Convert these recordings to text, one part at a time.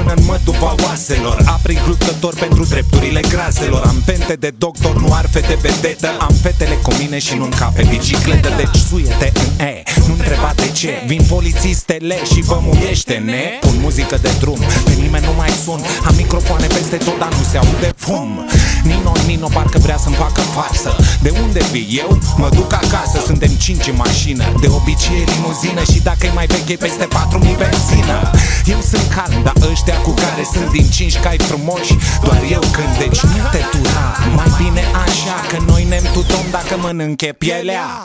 până în mătupa oaselor. Aprig luptător pentru drepturile graselor. Am pente de doctor, nu arfe de vedetă. Am fetele cu mine și nu-mi cap pe bicicletă. Deci suie-te în E, nu întreba de ce. Vin polițistele și vă muiește-ne. Pun muzică de drum, pe nimeni nu mai sun. Am microfoane peste tot, dar nu se aude fum. Nino parcă vrea să-mi facă farsă. De unde vii eu? Mă duc acasă. Suntem 5 în mașină, de obicei limuzină. Și dacă-i mai veche peste 4000 benzină. Eu sunt calm, dar ăștia cu care sunt din 5 cai frumoși doar eu cânt, deci nu te tura. Mai bine așa, că noi ne-mi tutom dacă mănânche pielea.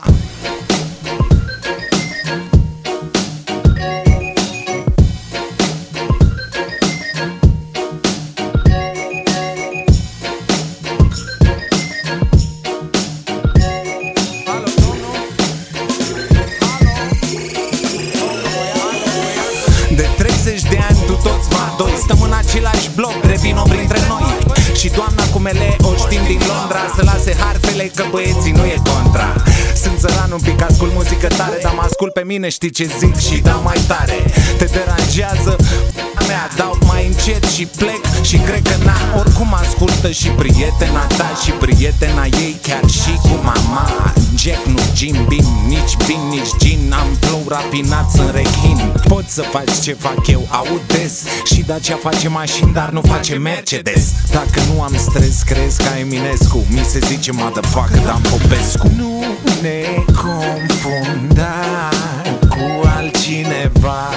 De 30 de ani tu toți vadoi stăm în același bloc, revino printre noi. Și doamna cu mele o știm din Londra, să lase harfele că băieții nu e contra. Sunt țăran un pic, ascult muzică tare, dar mă ascult pe mine, știi ce zic și dau mai tare. Te deranjează? Mea, dau mai încet și plec și cred că na. Oricum ascultă și prietena ta și prietena ei, chiar și cu mama. Jack, nu Jim Beam, nici Bean, nici Gin. Am flow rapinat, sunt rechin. Poți să faci ce fac eu, aud des. Și Dacia face mașini, dar nu face Mercedes. Dacă nu am stres, crezi ca Eminescu. Mi se zice motherfucker, Dan Popescu. Nu ne confunda cu altcineva.